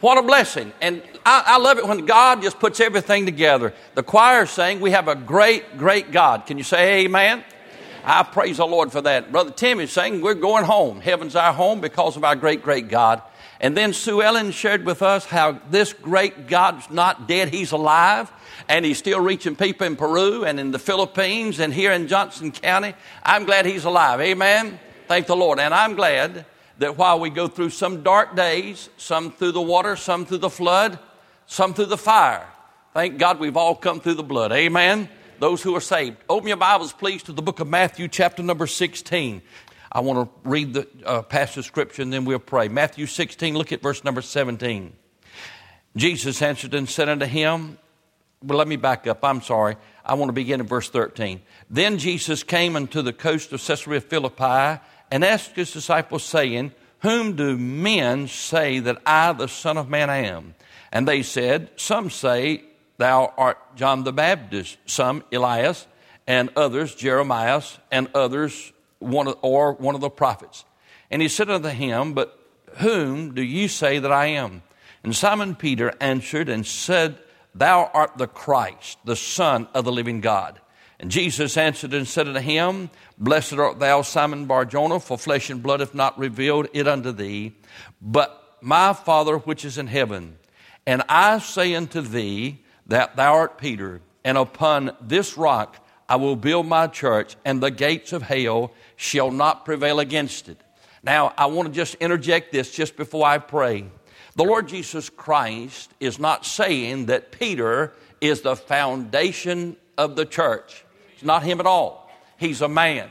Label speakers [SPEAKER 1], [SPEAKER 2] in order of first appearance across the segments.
[SPEAKER 1] What a blessing. And I love it when God just puts everything together. The choir is saying we have a great, great God. Can you say amen? I praise the Lord for that. Brother Tim is saying we're going home. Heaven's our home because of our great, great God. And then Sue Ellen shared with us how this great God's not dead. He's alive. And he's still reaching people in Peru and in the Philippines and here in Johnson County. I'm glad he's alive. Amen. Thank the Lord. And I'm glad that while we go through some dark days, some through the water, some through the flood, some through the fire, thank God we've all come through the blood. Amen. Those who are saved. Open your Bibles, please, to the book of Matthew, chapter number 16. I want to read the passage of Scripture and then we'll pray. Matthew 16, look at verse number 17. Jesus answered and said unto him, well, let me back up. I'm sorry. I want to begin in verse 13. Then Jesus came unto the coast of Caesarea Philippi and asked his disciples, saying, whom do men say that I, the Son of Man, am? And they said, some say thou art John the Baptist, some Elias, and others Jeremiah, and others one of the prophets. And he said unto him, but whom do you say that I am? And Simon Peter answered and said, thou art the Christ, the Son of the living God. And Jesus answered and said unto him, blessed art thou, Simon Bar-Jonah, for flesh and blood hath not revealed it unto thee, but my Father which is in heaven. And I say unto thee that thou art Peter, and upon this rock I will build my church, and the gates of hell shall not prevail against it. Now, I want to just interject this just before I pray. The Lord Jesus Christ is not saying that Peter is the foundation of the church. It's not him at all. He's a man.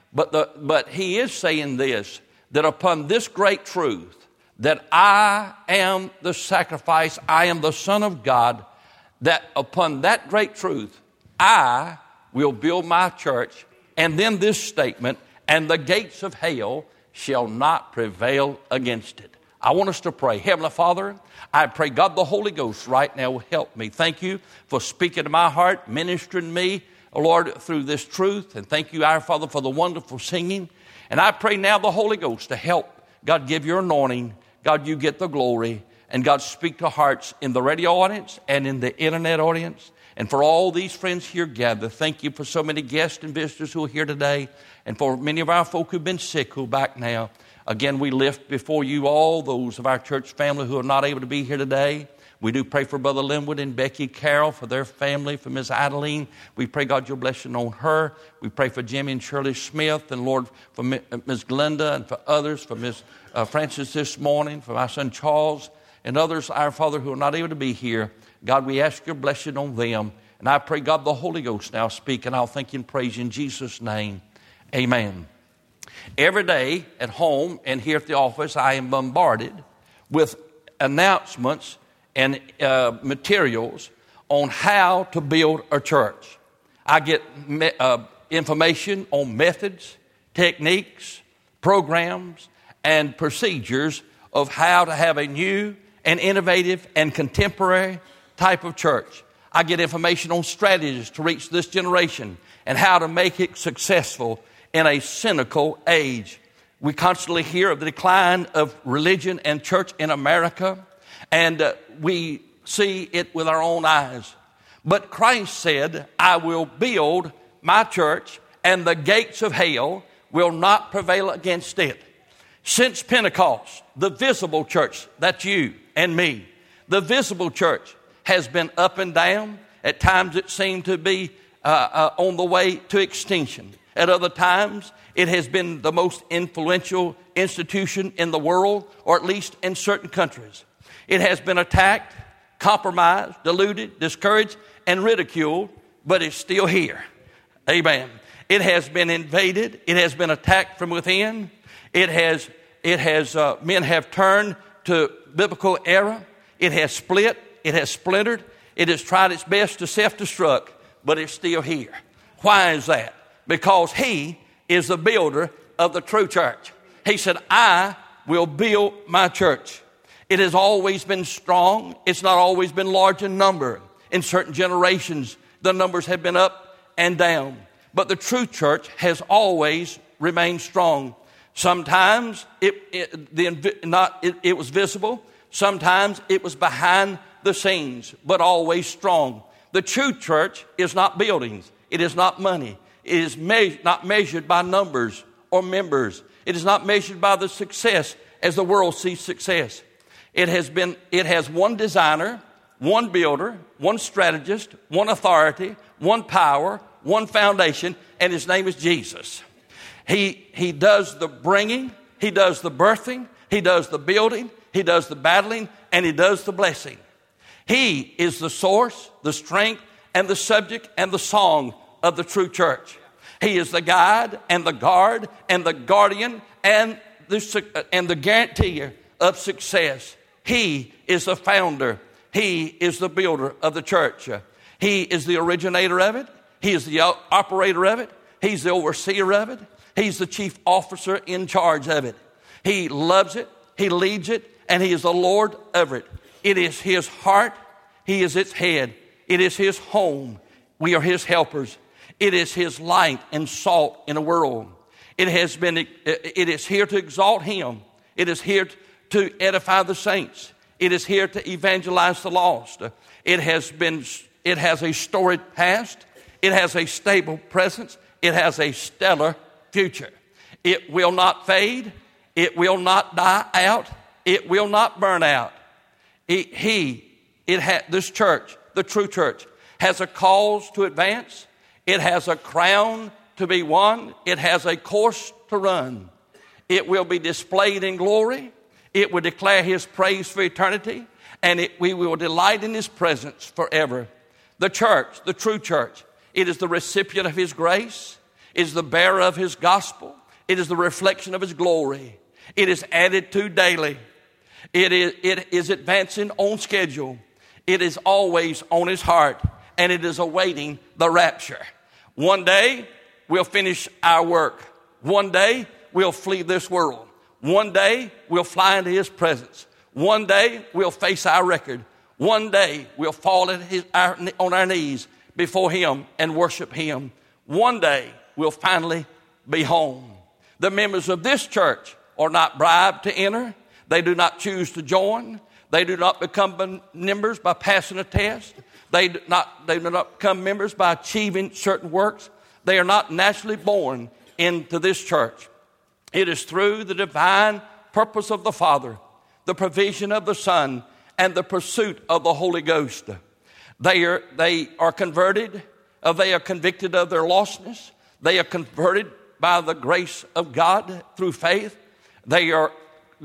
[SPEAKER 1] But he is saying this, that upon this great truth, that I am the sacrifice, I am the Son of God, that upon that great truth, I will build my church. And then this statement, and the gates of hell shall not prevail against it. I want us to pray. Heavenly Father, I pray God the Holy Ghost right now will help me. Thank you for speaking to my heart, ministering to me, Lord, through this truth. And thank you, our Father, for the wonderful singing. And I pray now the Holy Ghost to help. God, give your anointing. God, you get the glory. And God, speak to hearts in the radio audience and in the internet audience. And for all these friends here gathered, thank you for so many guests and visitors who are here today. And for many of our folk who've been sick who are back now. Again, we lift before you all those of our church family who are not able to be here today. We do pray for Brother Linwood and Becky Carroll, for their family, for Miss Adeline. We pray, God, your blessing on her. We pray for Jimmy and Shirley Smith, and Lord, for Miss Glenda and for others, for Miss Francis this morning, for my son Charles, and others, our Father, who are not able to be here. God, we ask your blessing on them. And I pray, God, the Holy Ghost now speak, and I'll thank you and praise you in Jesus' name. Amen. Every day at home and here at the office, I am bombarded with announcements and materials on how to build a church. I get information on methods, techniques, programs, and procedures of how to have a new and innovative and contemporary type of church. I get information on strategies to reach this generation and how to make it successful in a cynical age. We constantly hear of the decline of religion and church in America, and we see it with our own eyes. But Christ said, I will build my church, and the gates of hell will not prevail against it. Since Pentecost, the visible church, that's you and me, the visible church has been up and down. At times it seemed to be on the way to extinction. At other times, it has been the most influential institution in the world, or at least in certain countries. It has been attacked, compromised, diluted, discouraged, and ridiculed, but it's still here. Amen. It has been invaded. It has been attacked from within. Men have turned to biblical error. It has split. It has splintered. It has tried its best to self-destruct, but it's still here. Why is that? Because he is the builder of the true church. He said, I will build my church. It has always been strong. It's not always been large in number. In certain generations, the numbers have been up and down. But the true church has always remained strong. Sometimes it was visible. Sometimes it was behind the scenes, but always strong. The true church is not buildings. It is not money. It is not measured by numbers or members. It is not measured by the success as the world sees success. It has one designer, one builder, one strategist, one authority, one power, one foundation, and his name is Jesus. He does the bringing, he does the birthing, he does the building, he does the battling, and he does the blessing. He is the source, the strength, and the subject and the song of the true church. He is the guide and the guard and the guardian and the guarantor of success. He is the founder. He is the builder of the church. He is the originator of it. He is the operator of it. He's the overseer of it. He's the chief officer in charge of it. He loves it. He leads it. And he is the Lord of it. It is his heart. He is its head. It is his home. We are his helpers. It is his light and salt in the world. It is here to exalt him. It is here to edify the saints. It is here to evangelize the lost. It has a storied past. It has a stable presence. It has a stellar future. It will not fade. It will not die out. It will not burn out. This church, the true church, has a cause to advance. It has a crown to be won. It has a course to run. It will be displayed in glory. It will declare his praise for eternity. And we will delight in his presence forever. The church, the true church, it is the recipient of his grace. It is the bearer of his gospel. It is the reflection of his glory. It is added to daily. It is advancing on schedule. It is always on his heart. And it is awaiting the rapture. One day, we'll finish our work. One day, we'll flee this world. One day, we'll fly into his presence. One day, we'll face our record. One day, we'll fall on our knees before him and worship him. One day, we'll finally be home. The members of this church are not bribed to enter. They do not choose to join. They do not become members by passing a test. They do not become members by achieving certain works. They are not naturally born into this church. It is through the divine purpose of the Father, the provision of the Son, and the pursuit of the Holy Ghost. They are converted. They are convicted of their lostness. They are converted by the grace of God through faith. They are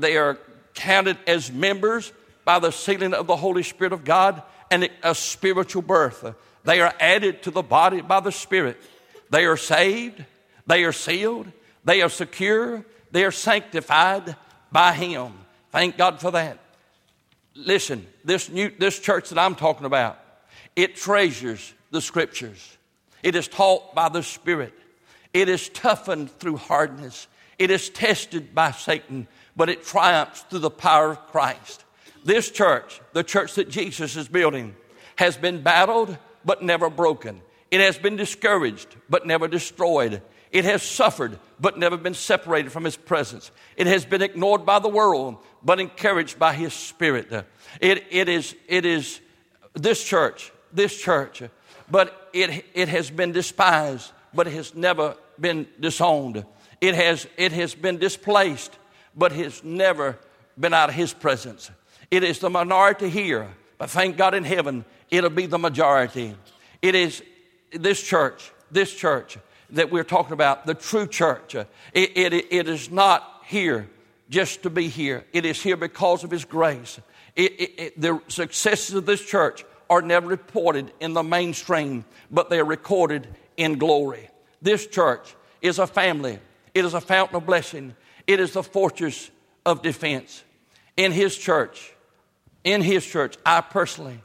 [SPEAKER 1] counted as members by the sealing of the Holy Spirit of God and a spiritual birth. They are added to the body by the Spirit. They are saved. They are sealed. They are secure. They are sanctified by him. Thank God for that. Listen, this church that I'm talking about, it treasures the Scriptures. It is taught by the Spirit. It is toughened through hardness. It is tested by Satan, but it triumphs through the power of Christ. This church, the church that Jesus is building, has been battled but never broken. It has been discouraged but never destroyed. It has suffered but never been separated from his presence. It has been ignored by the world but encouraged by his Spirit. It is this church, but it has been despised, but it has never been disowned. It has been displaced, but has never been out of his presence. It is the minority here, but thank God in heaven, it'll be the majority. It is this church that we're talking about, the true church. It is not here just to be here. It is here because of his grace. The successes of this church are never reported in the mainstream, but they are recorded in glory. This church is a family. It is a fountain of blessing. It is the fortress of defense. In his church, I personally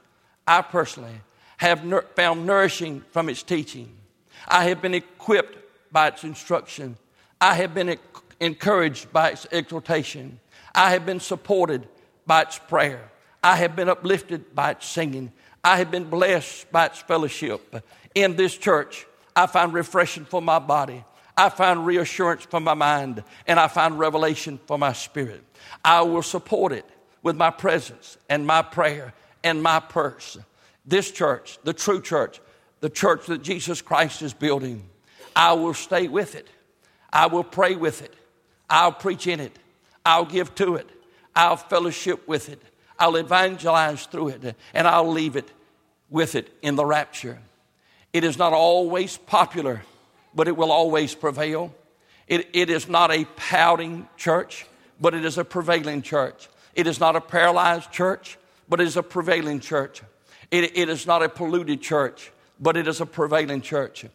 [SPEAKER 1] have found nourishing from its teaching. I have been equipped by its instruction. I have been encouraged by its exhortation. I have been supported by its prayer. I have been uplifted by its singing. I have been blessed by its fellowship. In this church, I find refreshing for my body. I find reassurance for my mind. And I find revelation for my spirit. I will support it with my presence and my prayer and my purse. This church, the true church, the church that Jesus Christ is building, I will stay with it. I will pray with it. I'll preach in it. I'll give to it. I'll fellowship with it. I'll evangelize through it. And I'll leave it with it in the rapture. It is not always popular, but it will always prevail. It is not a pouting church, but it is a prevailing church. It is not a paralyzed church, but it is a prevailing church. It is not a polluted church, but it is a prevailing church.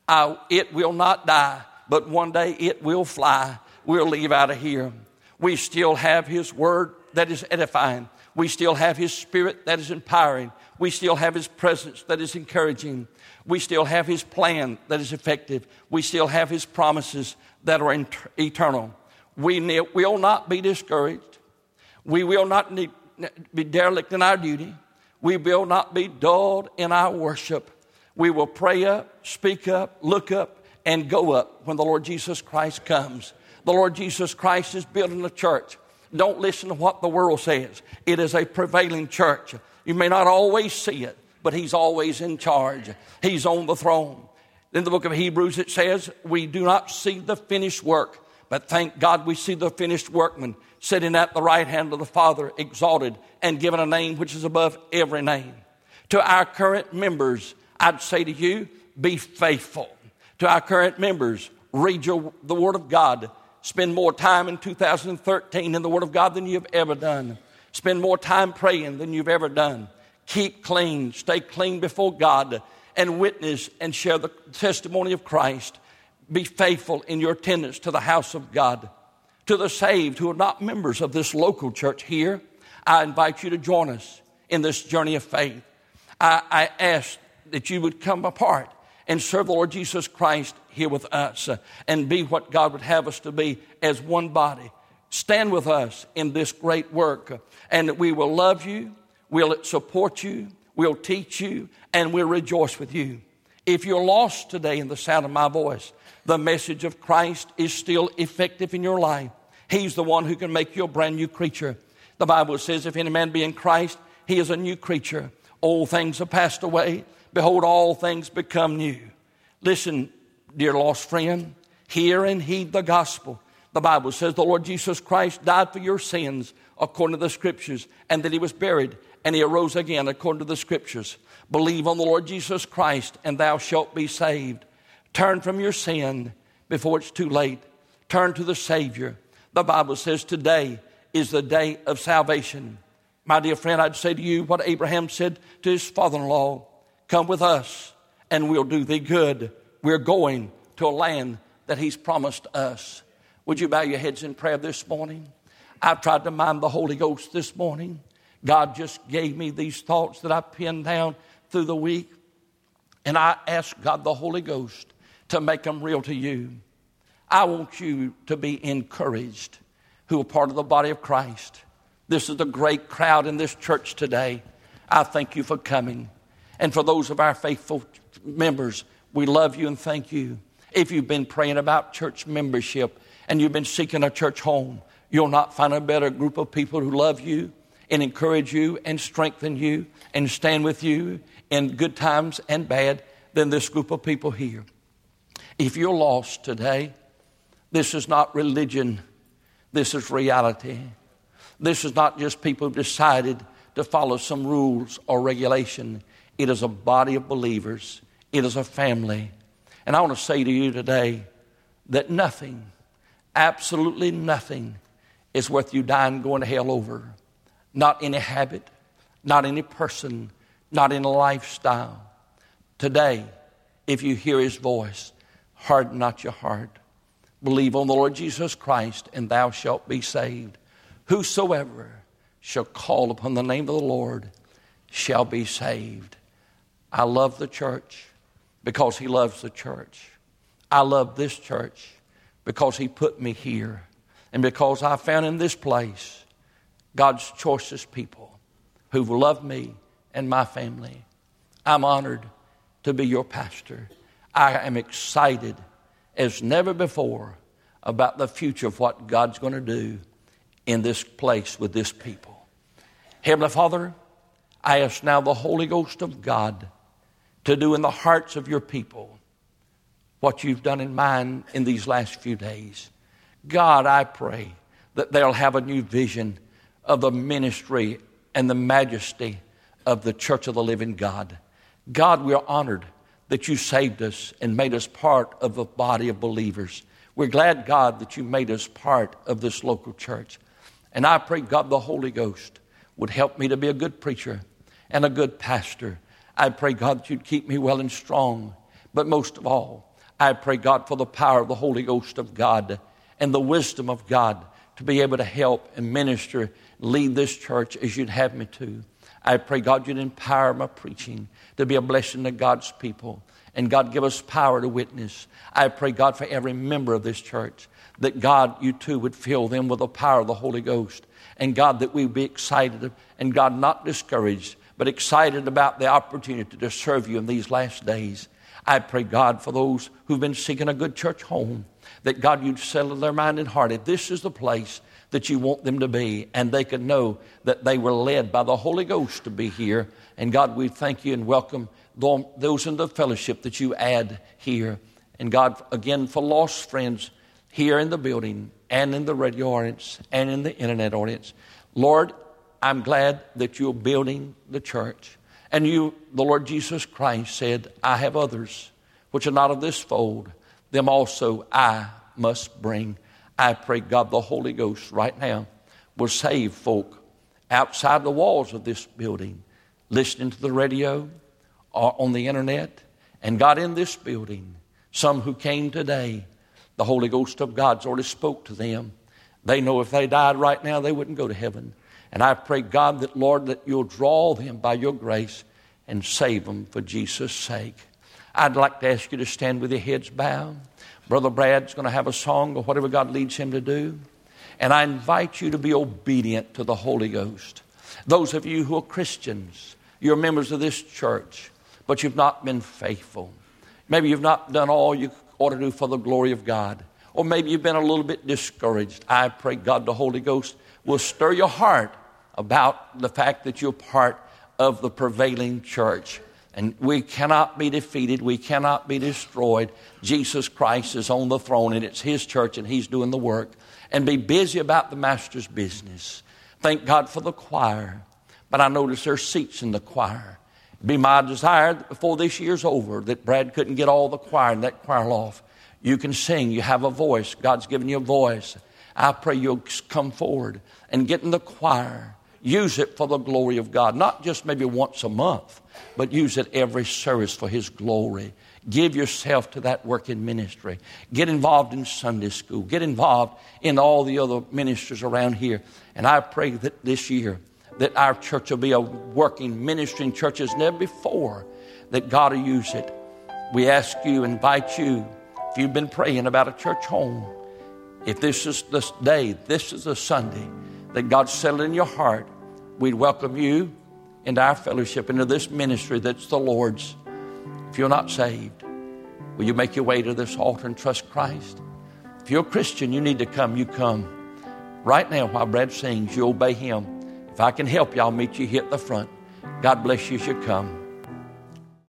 [SPEAKER 1] It will not die, but one day it will fly. We'll leave out of here. We still have His Word that is edifying. We still have His Spirit that is empowering. We still have His presence that is encouraging. We still have His plan that is effective. We still have His promises that are eternal. We will not be discouraged. We will not be derelict in our duty. We will not be dulled in our worship. We will pray up, speak up, look up, and go up when the Lord Jesus Christ comes. The Lord Jesus Christ is building a church. Don't listen to what the world says. It is a prevailing church. You may not always see it, but He's always in charge. He's on the throne. In the book of Hebrews it says, we do not see the finished work, but thank God we see the finished workman sitting at the right hand of the Father, exalted and given a name which is above every name. To our current members, I'd say to you, be faithful. To our current members, read the Word of God. Spend more time in 2013 in the Word of God than you've ever done. Spend more time praying than you've ever done. Keep clean. Stay clean before God and witness and share the testimony of Christ. Be faithful in your attendance to the house of God. To the saved who are not members of this local church here, I invite you to join us in this journey of faith. I ask that you would come apart and serve the Lord Jesus Christ here with us and be what God would have us to be as one body. Stand with us in this great work, and we will love you, we'll support you, we'll teach you, and we'll rejoice with you. If you're lost today in the sound of my voice, the message of Christ is still effective in your life. He's the one who can make you a brand new creature. The Bible says, if any man be in Christ, he is a new creature. Old things have passed away. Behold, all things become new. Listen, dear lost friend, hear and heed the gospel. The Bible says the Lord Jesus Christ died for your sins according to the Scriptures, and that He was buried, and He arose again according to the Scriptures. Believe on the Lord Jesus Christ, and thou shalt be saved. Turn from your sin before it's too late. Turn to the Savior. The Bible says today is the day of salvation. My dear friend, I'd say to you what Abraham said to his father-in-law. Come with us, and we'll do thee good. We're going to a land that He's promised us. Would you bow your heads in prayer this morning? I've tried to mind the Holy Ghost this morning. God just gave me these thoughts that I penned down through the week. And I ask God the Holy Ghost to make them real to you. I want you to be encouraged who are part of the body of Christ. This is the great crowd in this church today. I thank you for coming. And for those of our faithful members, we love you and thank you. If you've been praying about church membership and you've been seeking a church home, you'll not find a better group of people who love you and encourage you and strengthen you and stand with you in good times and bad than this group of people here. If you're lost today, this is not religion. This is reality. This is not just people who've decided to follow some rules or regulation. It is a body of believers. It is a family. And I want to say to you today that nothing, absolutely nothing, is worth you dying going to hell over. Not any habit, not any person, not any lifestyle. Today, if you hear His voice, harden not your heart. Believe on the Lord Jesus Christ, and thou shalt be saved. Whosoever shall call upon the name of the Lord shall be saved. I love the church because He loves the church. I love this church because He put me here. And because I found in this place God's choicest people who've loved me and my family. I'm honored to be your pastor. I am excited as never before about the future of what God's going to do in this place with this people. Heavenly Father, I ask now the Holy Ghost of God to do in the hearts of your people what you've done in mine in these last few days. God, I pray that they'll have a new vision of the ministry and the majesty of the church of the living God. God, we are honored that you saved us and made us part of the body of believers. We're glad, God, that you made us part of this local church. And I pray, God, the Holy Ghost would help me to be a good preacher and a good pastor. I pray, God, that you'd keep me well and strong. But most of all, I pray, God, for the power of the Holy Ghost of God and the wisdom of God to be able to help and minister, lead this church as you'd have me to. I pray, God, you'd empower my preaching to be a blessing to God's people. And God, give us power to witness. I pray, God, for every member of this church, that God, you too would fill them with the power of the Holy Ghost. And God, that we would be excited and God, not discouraged, but excited about the opportunity to serve you in these last days. I pray, God, for those who've been seeking a good church home, that God, you'd settle their mind and heart. If this is the place that you want them to be, and they can know that they were led by the Holy Ghost to be here. And God, we thank you and welcome those in the fellowship that you add here. And God, again, for lost friends here in the building and in the radio audience and in the internet audience. Lord, I'm glad that you're building the church. And you, the Lord Jesus Christ, said, I have others which are not of this fold. Them also I must bring. I pray, God, the Holy Ghost right now will save folk outside the walls of this building, listening to the radio or on the internet. And God, in this building, some who came today, the Holy Ghost of God's already spoke to them. They know if they died right now, they wouldn't go to heaven. And I pray, God, that, Lord, that you'll draw them by your grace and save them for Jesus' sake. I'd like to ask you to stand with your heads bowed. Brother Brad's going to have a song or whatever God leads him to do. And I invite you to be obedient to the Holy Ghost. Those of you who are Christians, you're members of this church, but you've not been faithful. Maybe you've not done all you ought to do for the glory of God. Or maybe you've been a little bit discouraged. I pray, God, the Holy Ghost will stir your heart about the fact that you're part of the prevailing church. And we cannot be defeated. We cannot be destroyed. Jesus Christ is on the throne, and it's his church, and he's doing the work. And be busy about the master's business. Thank God for the choir. But I notice there's seats in the choir. It'd be my desire that before this year's over that Brad couldn't get all the choir and that choir off. You can sing. You have a voice. God's given you a voice. I pray you'll come forward and get in the choir. Use it for the glory of God. Not just maybe once a month, but use it every service for his glory. Give yourself to that work in ministry. Get involved in Sunday school. Get involved in all the other ministries around here. And I pray that this year that our church will be a working, ministering church as never before, that God will use it. We ask you, invite you, if you've been praying about a church home, if this is the day, this is the Sunday that God settled in your heart, we'd welcome you into our fellowship, into this ministry that's the Lord's. If you're not saved, will you make your way to this altar and trust Christ? If you're a Christian, you need to come. You come. Right now, while Brad sings, you obey him. If I can help you, I'll meet you here at the front. God bless you as you come.